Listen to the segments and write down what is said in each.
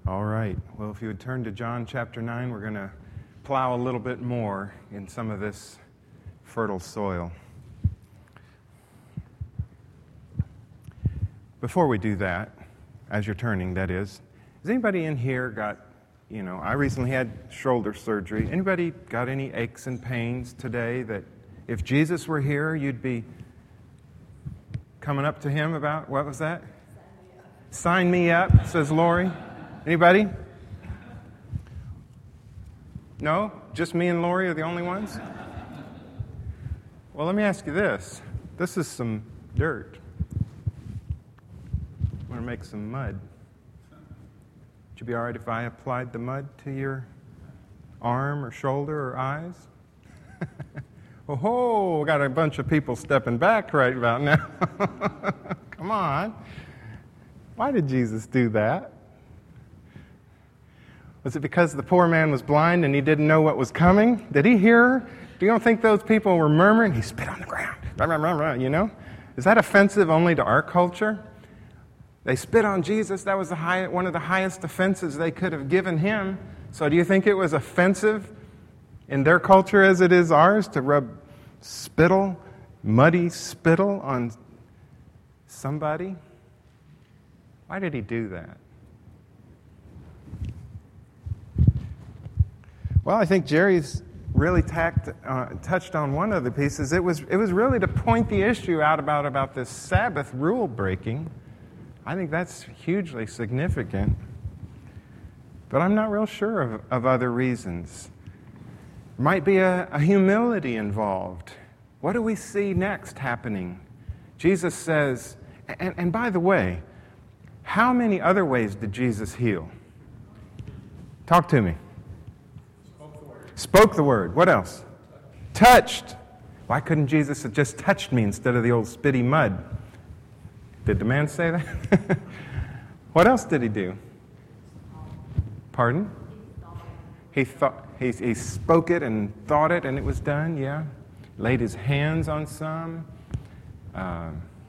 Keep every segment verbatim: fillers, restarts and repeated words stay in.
All right. Well, if you would turn to John chapter nine, we're going to plow a little bit more in some of this fertile soil. Before we do that, as you're turning, that is, has anybody in here got, you know, I recently had shoulder surgery. Anybody got any aches and pains today that if Jesus were here, you'd be coming up to him about, what was that? Sign me up, Sign me up says Lori. Anybody? No? Just me and Lori are the only ones? Well, let me ask you this. This is some dirt. I'm going to make some mud. Would you be all right if I applied the mud to your arm or shoulder or eyes? Oh, ho, got a bunch of people stepping back right about now. Come on. Why did Jesus do that? Was it because the poor man was blind and he didn't know what was coming? Did he hear? Do you don't think those people were murmuring? He spit on the ground. Rah, rah, rah, rah, you know? Is that offensive only to our culture? They spit on Jesus. That was the high, one of the highest offenses they could have given him. So do you think it was offensive in their culture as it is ours to rub spittle, muddy spittle on somebody? Why did he do that? Well, I think Jerry's really tacked, uh, touched on one of the pieces. It was it was really to point the issue out about, about this Sabbath rule breaking. I think that's hugely significant. But I'm not real sure of, of other reasons. Might be a, a humility involved. What do we see next happening? Jesus says, and, and by the way, how many other ways did Jesus heal? Talk to me. Spoke the word. What else? Touched. Why couldn't Jesus have just touched me instead of the old spitty mud? Did the man say that? What else did he do? Pardon? He thought he, he spoke it and thought it and it was done, yeah. Laid his hands on some. Uh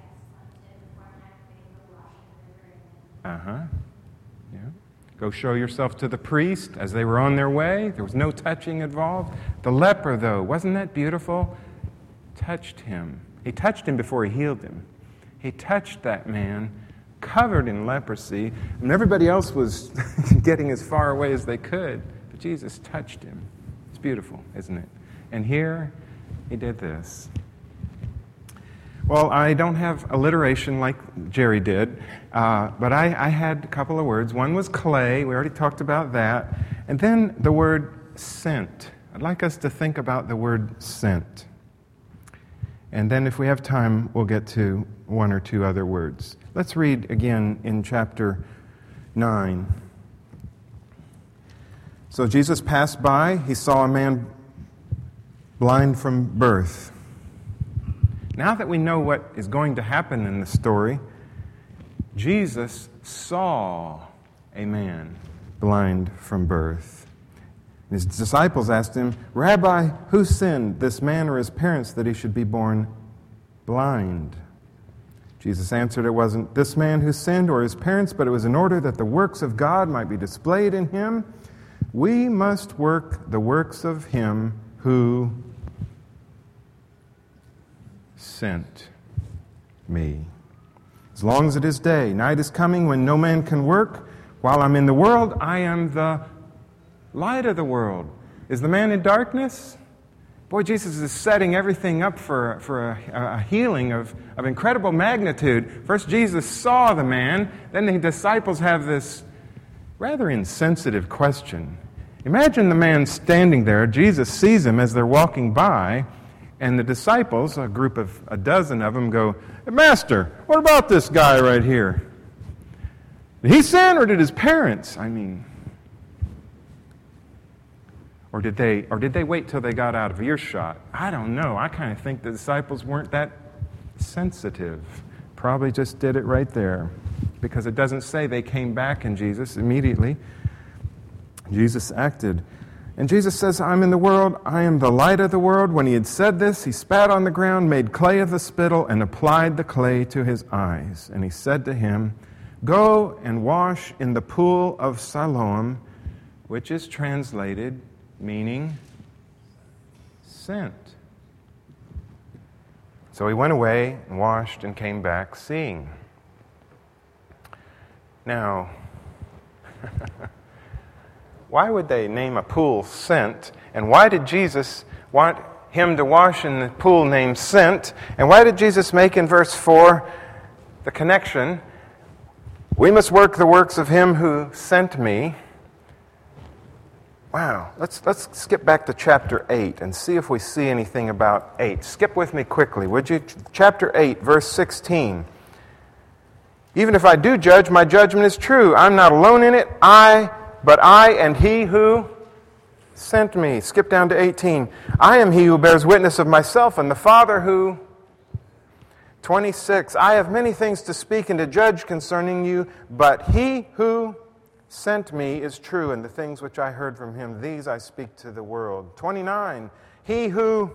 huh. Yeah. Go show yourself to the priest as they were on their way. There was no touching involved. The leper, though, wasn't that beautiful? Touched him. He touched him before he healed him. He touched that man, covered in leprosy, and everybody else was getting as far away as they could. But Jesus touched him. It's beautiful, isn't it? And here, he did this. Well, I don't have alliteration like Jerry did, uh, but I, I had a couple of words. One was clay. We already talked about that. And then the word sent. I'd like us to think about the word sent. And then if we have time, we'll get to one or two other words. Let's read again in chapter nine. So Jesus passed by. He saw a man blind from birth. Now that we know what is going to happen in the story, Jesus saw a man blind from birth. His disciples asked him, "Rabbi, who sinned, this man or his parents, that he should be born blind?" Jesus answered, "It wasn't this man who sinned or his parents, but it was in order that the works of God might be displayed in him. We must work the works of him who sent me. As long as it is day, night is coming when no man can work. While I'm in the world, I am the light of the world." Is the man in darkness? Boy, Jesus is setting everything up for, for a, a healing of, of incredible magnitude. First, Jesus saw the man. Then the disciples have this rather insensitive question. Imagine the man standing there. Jesus sees him as they're walking by. And the disciples, a group of a dozen of them, go, "Master, what about this guy right here? Did he sin or did his parents? I mean, or did they or did they wait till they got out of earshot? I don't know. I kind of think the disciples weren't that sensitive. Probably just did it right there. Because it doesn't say they came back in Jesus immediately. Jesus acted. And Jesus says, "I'm in the world, I am the light of the world." When he had said this, he spat on the ground, made clay of the spittle, and applied the clay to his eyes. And he said to him, Go and wash in the pool of Siloam, which is translated meaning sent. So he went away and washed and came back seeing. Now, why would they name a pool Sent? And why did Jesus want him to wash in the pool named Sent? And why did Jesus make in verse four the connection, we must work the works of him who sent me? Wow, let's let's skip back to chapter eight and see if we see anything about eight. Skip with me quickly, would you? Chapter eight, verse sixteen. Even if I do judge, my judgment is true. I'm not alone in it, I, but I and he who sent me. Skip down to eighteen. I am he who bears witness of myself, and the Father who... twenty-six. I have many things to speak and to judge concerning you, but he who sent me is true, and the things which I heard from him, these I speak to the world. twenty-nine. He who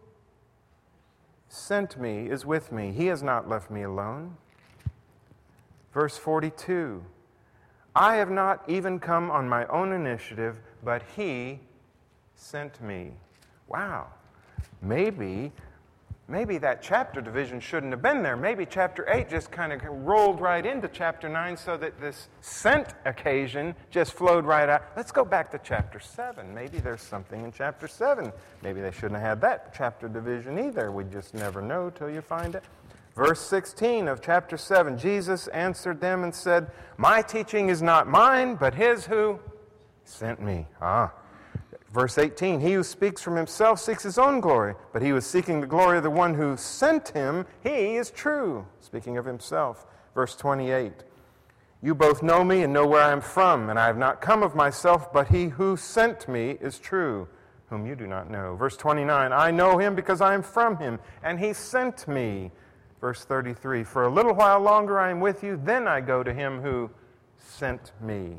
sent me is with me. He has not left me alone. Verse forty-two. I have not even come on my own initiative, but he sent me. Wow. Maybe Maybe that chapter division shouldn't have been there. Maybe chapter eight just kind of rolled right into chapter nine so that this sent occasion just flowed right out. Let's go back to chapter seven. Maybe there's something in chapter seven. Maybe they shouldn't have had that chapter division either. We just never know till you find it. Verse sixteen of chapter seven, Jesus answered them and said, my teaching is not mine, but his who sent me. Ah. Verse eighteen, he who speaks from himself seeks his own glory, but he was seeking the glory of the one who sent him. He is true, speaking of himself. Verse twenty-eight, you both know me and know where I am from, and I have not come of myself, but he who sent me is true, whom you do not know. Verse twenty-nine, I know him because I am from him, and he sent me. Verse thirty-three, for a little while longer I am with you, then I go to him who sent me.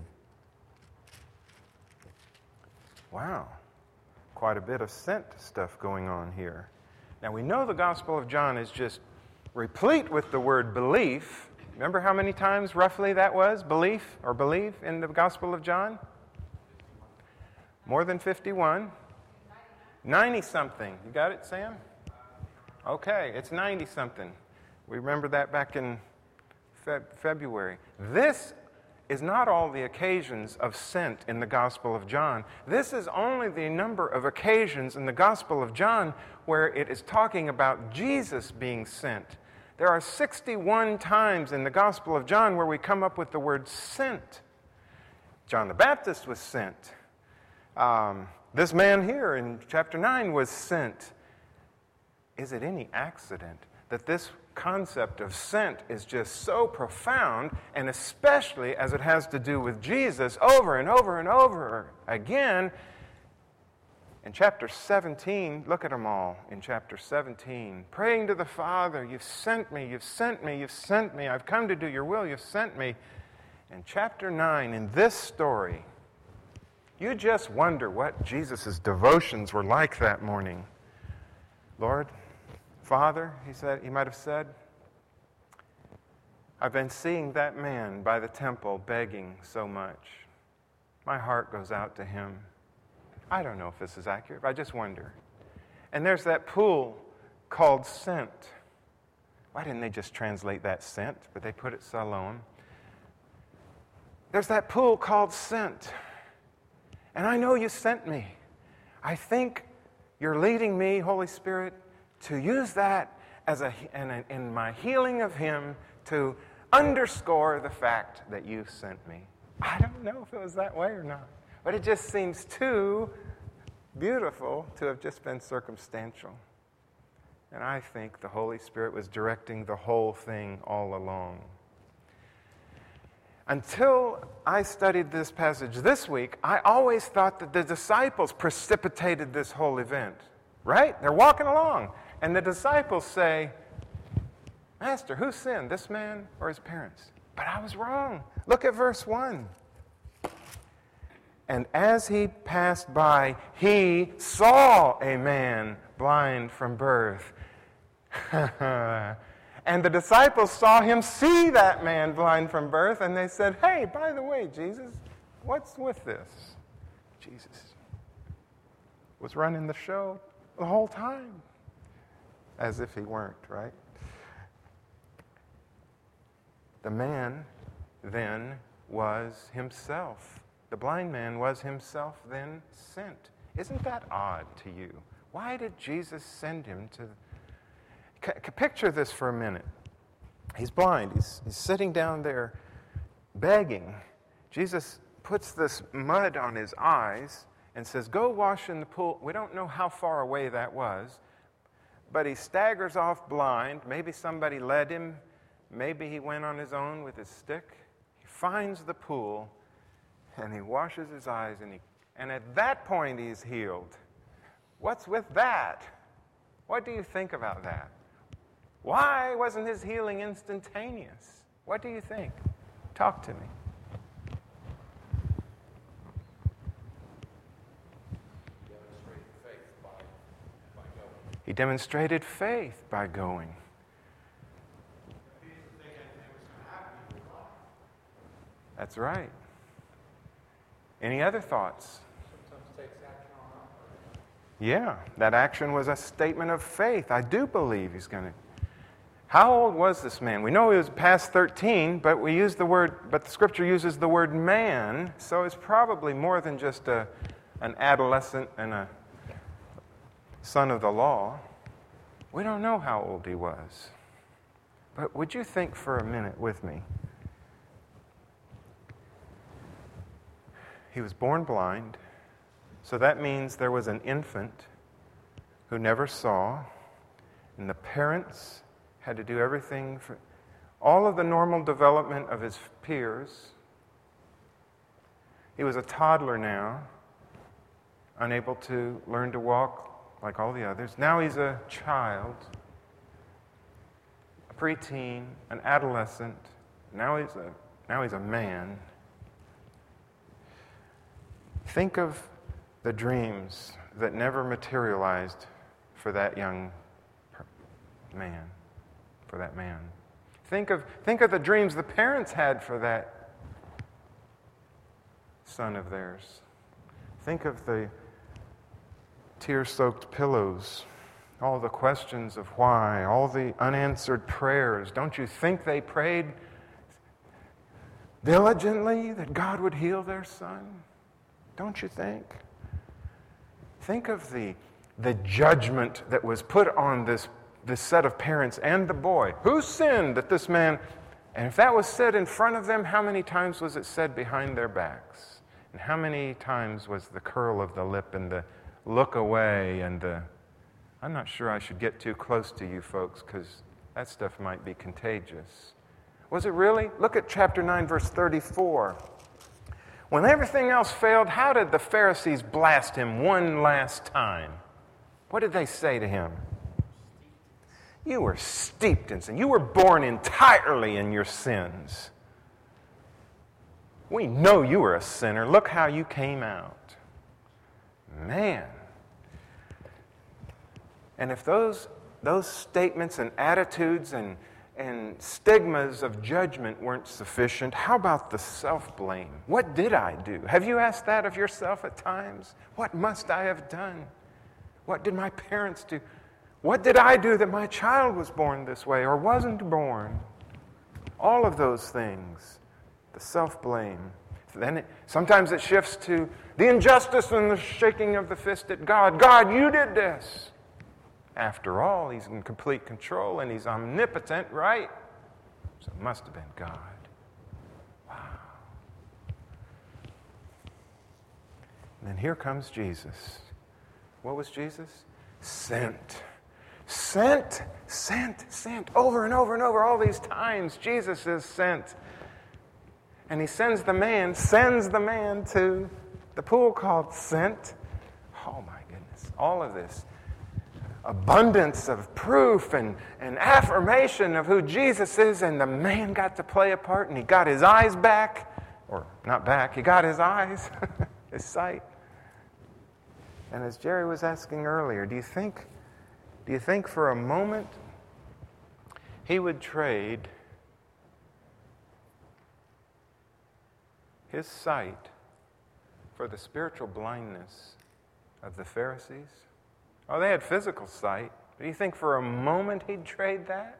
Wow, quite a bit of sent stuff going on here. Now we know the Gospel of John is just replete with the word belief. Remember how many times roughly that was, belief or believe, in the Gospel of John? More than fifty-one. ninety-something. You got it, Sam? Okay, it's ninety-something. We remember that back in Feb- February. This is not all the occasions of sent in the Gospel of John. This is only the number of occasions in the Gospel of John where it is talking about Jesus being sent. There are sixty-one times in the Gospel of John where we come up with the word sent. John the Baptist was sent. Um, this man here in chapter nine was sent. Is it any accident that this concept of sent is just so profound, and especially as it has to do with Jesus over and over and over again? In chapter seventeen, look at them all in chapter seventeen. Praying to the Father, you've sent me, you've sent me, you've sent me. I've come to do your will, you've sent me. In chapter nine, in this story, you just wonder what Jesus' devotions were like that morning. Lord, Father, he said, he might have said, I've been seeing that man by the temple begging so much. My heart goes out to him. I don't know if this is accurate, but I just wonder. And there's that pool called Sent. Why didn't they just translate that Sent, but they put it Siloam? There's that pool called Sent. And I know you sent me. I think you're leading me, Holy Spirit, to use that as a, in, a, in my healing of him to underscore the fact that you sent me. I don't know if it was that way or not, but it just seems too beautiful to have just been circumstantial. And I think the Holy Spirit was directing the whole thing all along. Until I studied this passage this week, I always thought that the disciples precipitated this whole event. Right? They're walking along. And the disciples say, Master, who sinned, this man or his parents? But I was wrong. Look at verse one. And as he passed by, he saw a man blind from birth. And the disciples saw him see that man blind from birth, and they said, hey, by the way, Jesus, what's with this? Jesus was running the show the whole time, as if he weren't, right? The man then was himself. The blind man was himself then sent. Isn't that odd to you? Why did Jesus send him to... C- picture this for a minute. He's blind. He's, he's sitting down there begging. Jesus puts this mud on his eyes and says, go wash in the pool. We don't know how far away that was, but he staggers off blind. Maybe somebody led him. Maybe he went on his own with his stick. He finds the pool, and he washes his eyes, and, he, and at that point he's healed. What's with that? What do you think about that? Why wasn't his healing instantaneous? What do you think? Talk to me. He demonstrated faith by going. That's right. Any other thoughts? Yeah, that action was a statement of faith. I do believe he's going to. How old was this man? We know he was past thirteen, but we use the word, but the scripture uses the word man, so it's probably more than just a, an adolescent and a son of the law. We don't know how old he was. But would you think for a minute with me? He was born blind, so that means there was an infant who never saw, and the parents had to do everything for all of the normal development of his peers. He was a toddler now, unable to learn to walk like all the others. Now he's a child, a preteen, an adolescent. Now he's a, now he's a man. Think of the dreams that never materialized for that young man, for that man. Think of, think of the dreams the parents had for that son of theirs. Think of the tear-soaked pillows, all the questions of why, all the unanswered prayers. Don't you think they prayed diligently that God would heal their son? Don't you think? Think of the, the judgment that was put on this, this set of parents and the boy. Who sinned that this man... And if that was said in front of them, how many times was it said behind their backs? And how many times was the curl of the lip and the look away and the... I'm not sure I should get too close to you folks because that stuff might be contagious. Was it really? Look at chapter nine, verse thirty-four. When everything else failed, how did the Pharisees blast him one last time? What did they say to him? You were steeped in sin. You were born entirely in your sins. We know you were a sinner. Look how you came out. Man. And if those, those statements and attitudes and and stigmas of judgment weren't sufficient, how about the self-blame? What did I do? Have you asked that of yourself at times? What must I have done? What did my parents do? What did I do that my child was born this way or wasn't born? All of those things, the self-blame. Then it, sometimes it shifts to the injustice and the shaking of the fist at God. God, you did this. After all, he's in complete control and he's omnipotent, right? So it must have been God. Wow. And then here comes Jesus. What was Jesus? Sent. Sent, sent, sent. Over and over and over all these times, Jesus is sent. And he sends the man, sends the man to the pool called Sent. Oh my goodness, all of this. Abundance of proof and, and affirmation of who Jesus is, and the man got to play a part, and he got his eyes back, or not back, he got his eyes, his sight. And as Jerry was asking earlier, do you think, do you think for a moment he would trade his sight for the spiritual blindness of the Pharisees? Oh, they had physical sight. But do you think for a moment he'd trade that?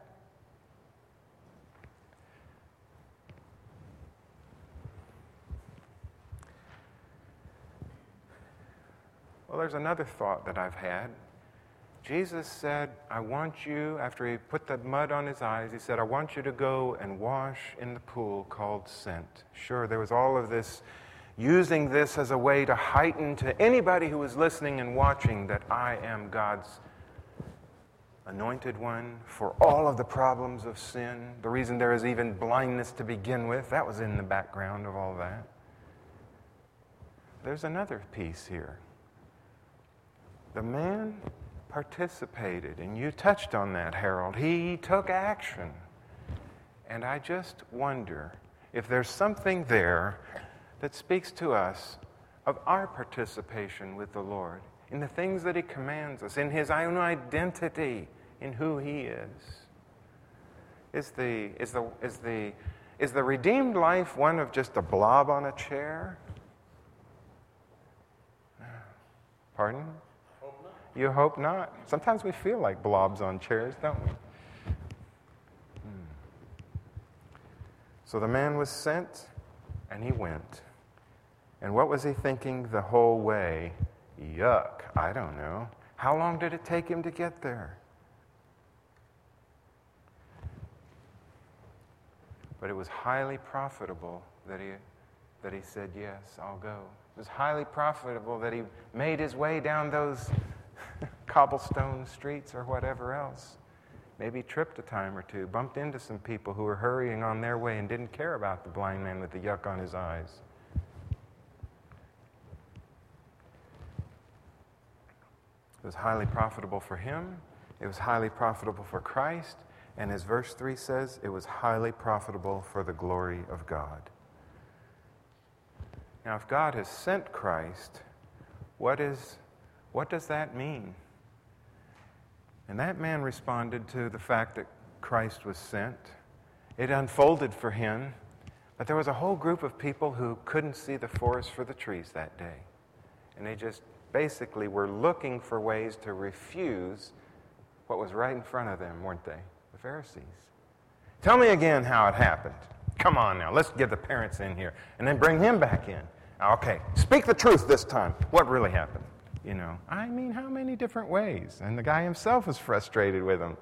Well, there's another thought that I've had. Jesus said, I want you, after he put the mud on his eyes, he said, I want you to go and wash in the pool called Sent. Sure, there was all of this, using this as a way to heighten to anybody who was listening and watching that I am God's anointed one for all of the problems of sin. The reason there is even blindness to begin with, that was in the background of all that. There's another piece here. The man participated, and you touched on that, Harold. He took action. And I just wonder if there's something there that speaks to us of our participation with the Lord, in the things that he commands us, in his own identity, in who he is. Is the, is the, is the, is the redeemed life one of just a blob on a chair? Pardon? You hope not. Sometimes we feel like blobs on chairs, don't we? Hmm. So the man was sent, and he went. And what was he thinking the whole way? Yuck, I don't know. How long did it take him to get there? But it was highly profitable that he, that he said, yes, I'll go. It was highly profitable that he made his way down those cobblestone streets or whatever else. Maybe tripped a time or two, bumped into some people who were hurrying on their way and didn't care about the blind man with the yuck on his eyes. It was highly profitable for him. It was highly profitable for Christ. And as verse three says, it was highly profitable for the glory of God. Now, if God has sent Christ, what is, what does that mean? And that man responded to the fact that Christ was sent. It unfolded for him, but there was a whole group of people who couldn't see the forest for the trees that day. And they just basically were looking for ways to refuse what was right in front of them, weren't they? The Pharisees. Tell me again how it happened. Come on now, let's get the parents in here. And then bring him back in. Okay, speak the truth this time. What really happened? You know, I mean, how many different ways? And the guy himself was frustrated with him.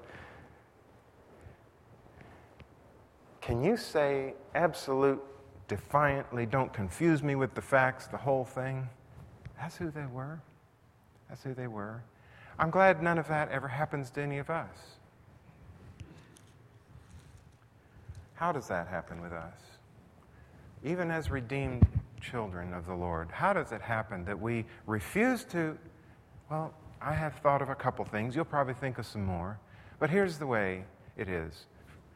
Can you say absolute, defiantly, don't confuse me with the facts, the whole thing? That's who they were. That's who they were. I'm glad none of that ever happens to any of us. How does that happen with us? Even as redeemed children of the Lord, how does it happen that we refuse to? Well, I have thought of a couple things. You'll probably think of some more. But here's the way it is.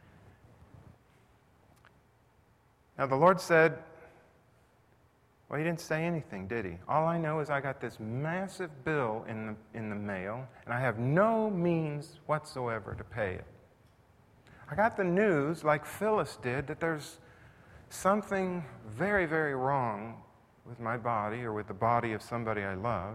Now, the Lord said, well, he didn't say anything, did he? All I know is I got this massive bill in the, in the mail, and I have no means whatsoever to pay it. I got the news, like Phyllis did, that there's something very, very wrong with my body or with the body of somebody I love.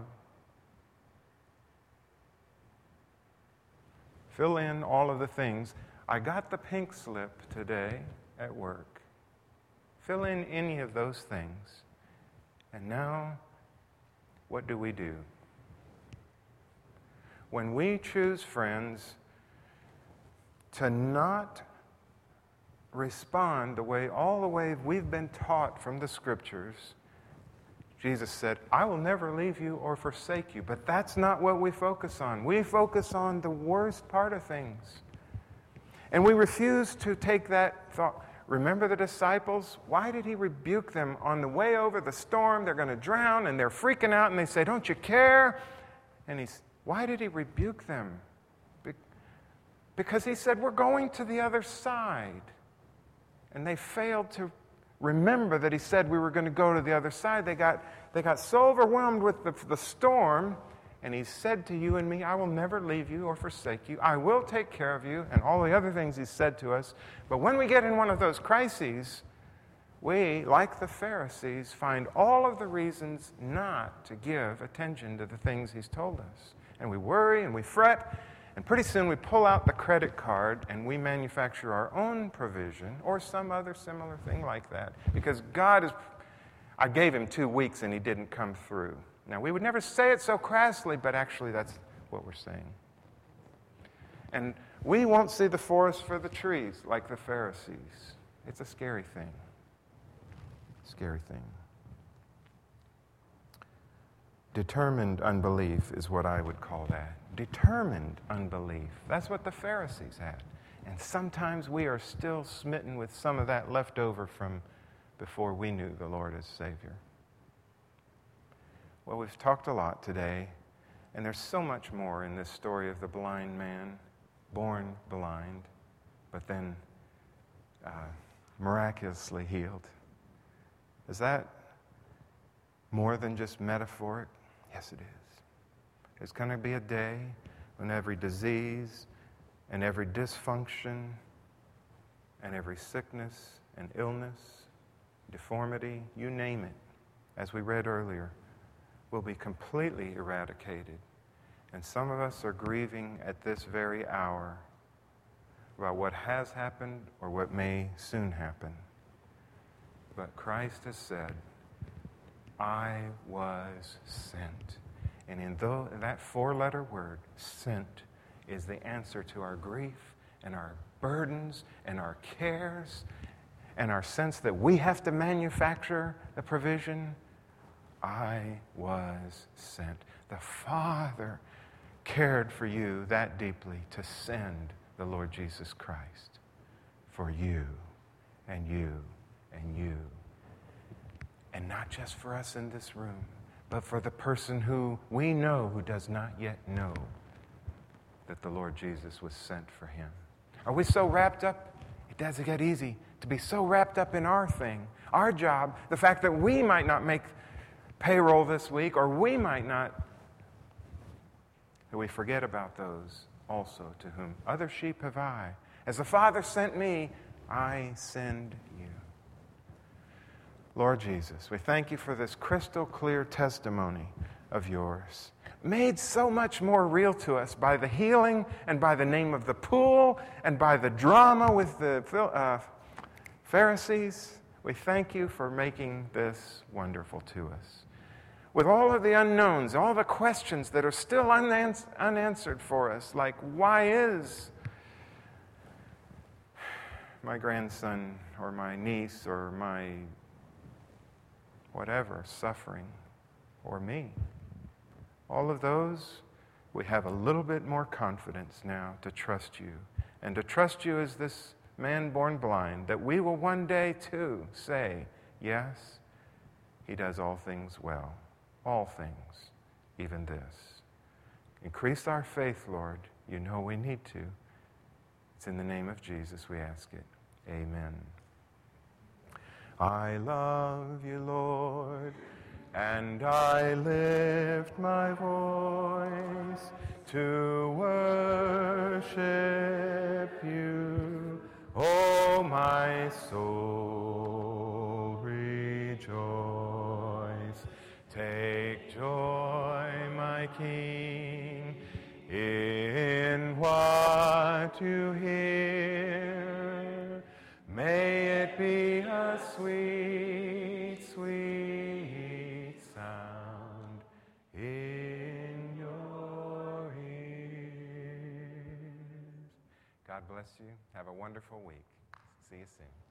Fill in all of the things. I got the pink slip today at work. Fill in any of those things. And now, what do we do? When we choose, friends, to not respond the way, all the way we've been taught from the Scriptures, Jesus said, I will never leave you or forsake you. But that's not what we focus on. We focus on the worst part of things. And we refuse to take that thought. Remember the disciples? Why did he rebuke them on the way over the storm? They're going to drown, and they're freaking out, and they say, don't you care? And he's, why did he rebuke them? Be- because he said, we're going to the other side. And they failed to remember that he said we were going to go to the other side. They got, they got so overwhelmed with the, the storm And He's said to you and me, I will never leave you or forsake you. I will take care of you, and all the other things He's said to us. But when we get in one of those crises, we, like the Pharisees, find all of the reasons not to give attention to the things He's told us. And we worry and we fret, and pretty soon we pull out the credit card and we manufacture our own provision or some other similar thing like that. Because God is, I gave Him two weeks and He didn't come through. Now, we would never say it so crassly, but actually that's what we're saying. And we won't see the forest for the trees like the Pharisees. It's a scary thing. Scary thing. Determined unbelief is what I would call that. Determined unbelief. That's what the Pharisees had. And sometimes we are still smitten with some of that left over from before we knew the Lord as Savior. Well, we've talked a lot today, and there's so much more in this story of the blind man, born blind, but then uh, miraculously healed. Is that more than just metaphoric? Yes, it is. There's going to be a day when every disease and every dysfunction and every sickness and illness, deformity, you name it, as we read earlier, will be completely eradicated. And some of us are grieving at this very hour about what has happened or what may soon happen. But Christ has said, I was sent. And in the, that four-letter word, sent, is the answer to our grief and our burdens and our cares and our sense that we have to manufacture the provision. I was sent. The Father cared for you that deeply to send the Lord Jesus Christ for you and you and you. And not just for us in this room, but for the person who we know who does not yet know that the Lord Jesus was sent for him. Are we so wrapped up? It doesn't get easy to be so wrapped up in our thing, our job, the fact that we might not make payroll this week, or we might not, that we forget about those also to whom other sheep have I. As the Father sent me, I send you. Lord Jesus, we thank you for this crystal clear testimony of yours, made so much more real to us by the healing and by the name of the pool and by the drama with the uh, Pharisees. We thank you for making this wonderful to us. With all of the unknowns, all the questions that are still unans- unanswered for us, like why is my grandson or my niece or my whatever suffering, or me? All of those, we have a little bit more confidence now to trust you. And to trust you as this man born blind, that we will one day too say, yes, he does all things well. All things, even this. Increase our faith, Lord. You know we need to. It's in the name of Jesus we ask it. Amen. I love you, Lord, and I lift my voice to worship you. Oh, my soul, rejoice. Take joy, my King, in what you hear. May it be a sweet, sweet sound in your ears. God bless you. Have a wonderful week. See you soon.